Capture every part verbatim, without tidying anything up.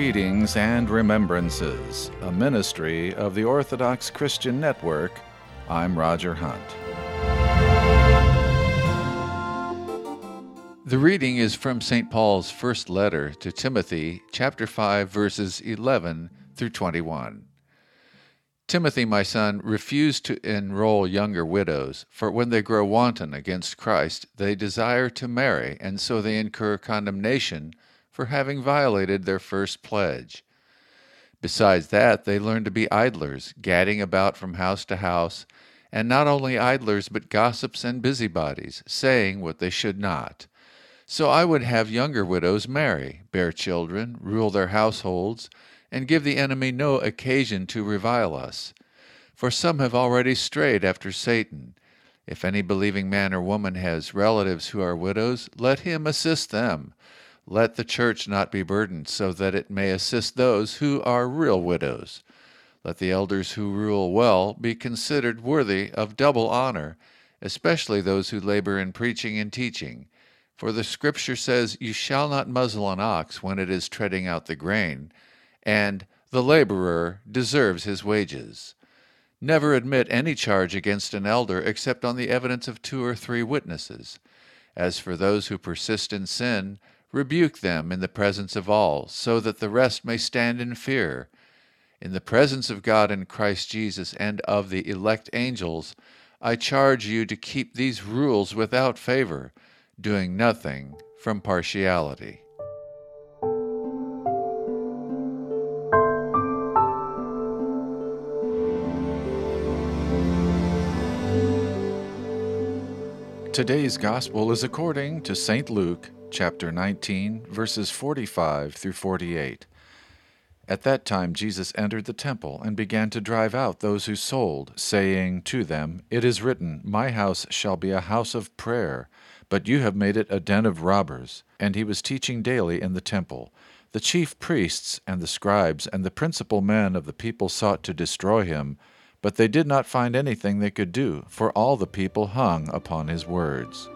Readings and Remembrances, a ministry of the Orthodox Christian Network. I'm Roger Hunt. The reading is from Saint Paul's first letter to Timothy, chapter five, verses eleven through twenty-one. Timothy, my son, refuse to enroll younger widows, for when they grow wanton against Christ, they desire to marry, and so they incur condemnation for having violated their first pledge. Besides that, they learn to be idlers, gadding about from house to house, and not only idlers, but gossips and busybodies, saying what they should not. So I would have younger widows marry, bear children, rule their households, and give the enemy no occasion to revile us. For some have already strayed after Satan. If any believing man or woman has relatives who are widows, let him assist them. Let the church not be burdened, so that it may assist those who are real widows. Let the elders who rule well be considered worthy of double honor, especially those who labor in preaching and teaching. For the Scripture says, "You shall not muzzle an ox when it is treading out the grain," and "the laborer deserves his wages." Never admit any charge against an elder except on the evidence of two or three witnesses. As for those who persist in sin, rebuke them in the presence of all, so that the rest may stand in fear. In the presence of God and Christ Jesus and of the elect angels, I charge you to keep these rules without favor, doing nothing from partiality. Today's Gospel is according to Saint Luke, chapter nineteen, verses forty-five through forty-eight. At that time Jesus entered the temple and began to drive out those who sold, saying to them, "It is written, My house shall be a house of prayer, but you have made it a den of robbers." And he was teaching daily in the temple. The chief priests and the scribes and the principal men of the people sought to destroy him, but they did not find anything they could do, for all the people hung upon his words.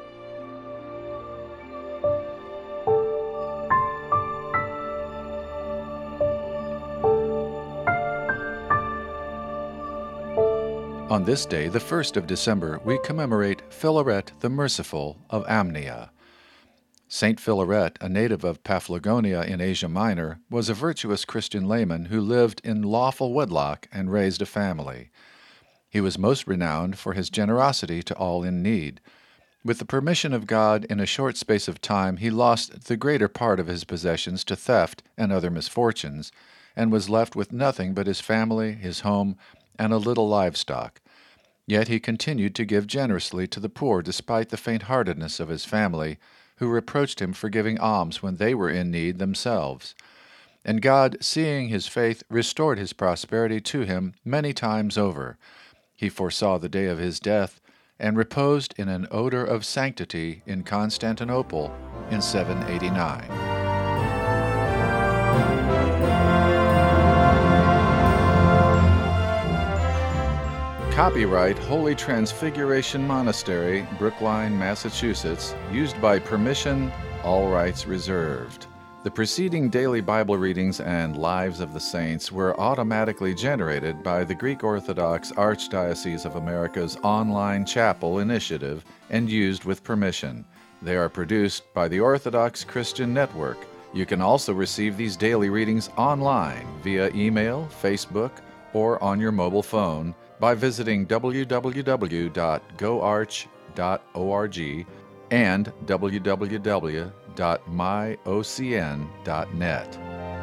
On this day, the first of December, we commemorate Philaret the Merciful of Amnia. Saint Philaret, a native of Paphlagonia in Asia Minor, was a virtuous Christian layman who lived in lawful wedlock and raised a family. He was most renowned for his generosity to all in need. With the permission of God, in a short space of time he lost the greater part of his possessions to theft and other misfortunes, and was left with nothing but his family, his home, and a little livestock. Yet he continued to give generously to the poor despite the faint-heartedness of his family, who reproached him for giving alms when they were in need themselves. And God, seeing his faith, restored his prosperity to him many times over. He foresaw the day of his death, and reposed in an odor of sanctity in Constantinople in seven eighty-nine. Copyright Holy Transfiguration Monastery, Brookline, Massachusetts, used by permission, all rights reserved. The preceding daily Bible readings and Lives of the Saints were automatically generated by the Greek Orthodox Archdiocese of America's online chapel initiative and used with permission. They are produced by the Orthodox Christian Network. You can also receive these daily readings online via email, Facebook, or on your mobile phone by visiting w w w dot go arch dot org and w w w dot my o c n dot net.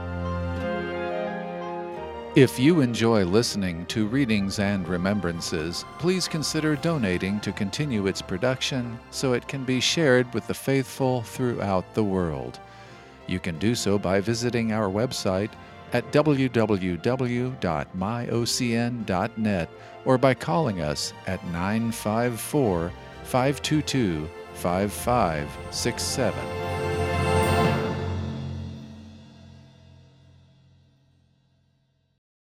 If you enjoy listening to Readings and Remembrances, please consider donating to continue its production so it can be shared with the faithful throughout the world. You can do so by visiting our website at w w w dot my o c n dot net or by calling us at nine five four, five two two, five five six seven.